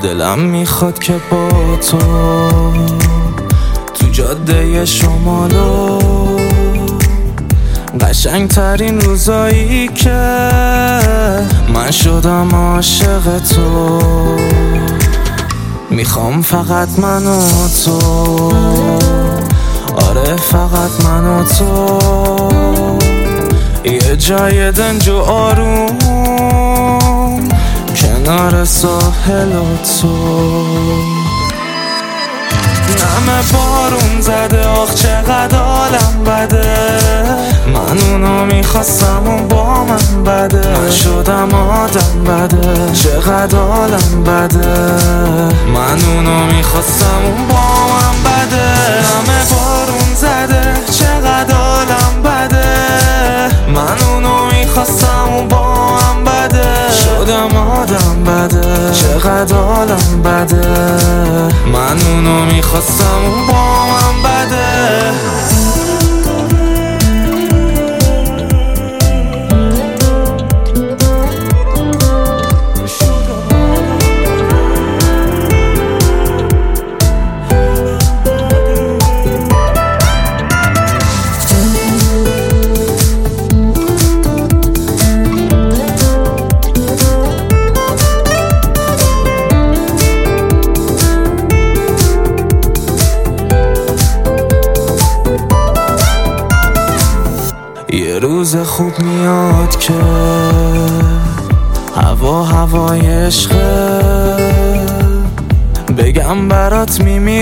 دلم میخواد که با تو جاده شمالو قشنگ ترین روزایی که من شدم عاشق تو، میخوام فقط من و تو، آره فقط من و تو، یه جای دنج و آروم کنار ساحل و تو. نم بارون زده آخ چقدر حالم بده، من اونو میخواستم و با من بده، من شدم آدم بده چقدر حالم بده، من اونو میخواستم و با من بده. نم بارون زده چقدر حالم بده، من اونو میخواستم و با من بده، شدم آدم بده چقدر حالم بده، من اونو میخواستم و با من بده. یه روز خوب میاد که هوای عشقه، بگم برات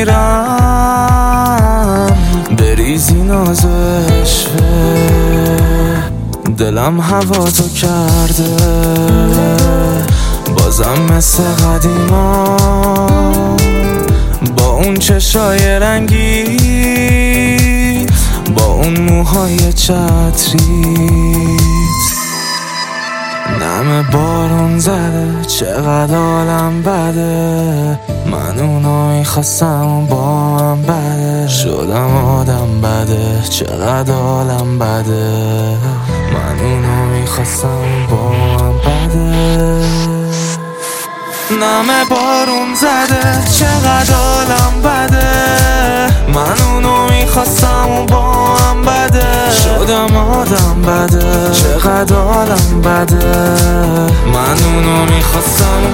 میمیرم بریزی ناز عشقه، دلم هوا تو کرده بازم مثل قدیما، با اون چشای رنگی با اون موهای چتریت. نم بارون زده چقدر حالم بده، من اونو میخواستم با من بده، شدم آدم بده چقدر حالم بده، من اونو میخواستم با من بده. نم بارون زده چقدر حالم بده، من اونو میخواستم و با من بده، شدم آدم بده چقدر حالم بده، من اونو میخواستم